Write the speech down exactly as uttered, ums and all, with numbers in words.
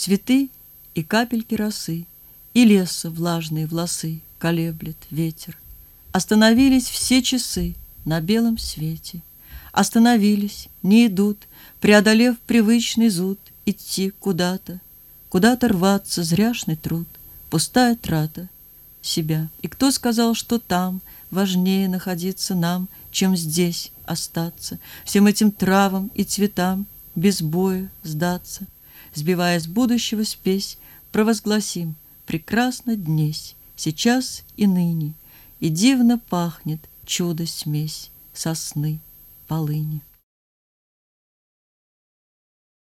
Цветы и капельки росы, и леса влажные волосы колеблет ветер. Остановились все часы на белом свете. Остановились, не идут, преодолев привычный зуд, идти куда-то, куда-то рваться, зряшный труд, пустая трата себя. И кто сказал, что там важнее находиться нам, чем здесь остаться, всем этим травам и цветам без боя сдаться? Сбивая с будущего спесь, провозгласим: прекрасно днесь, сейчас и ныне, и дивно пахнет чудо-смесь сосны, полыни.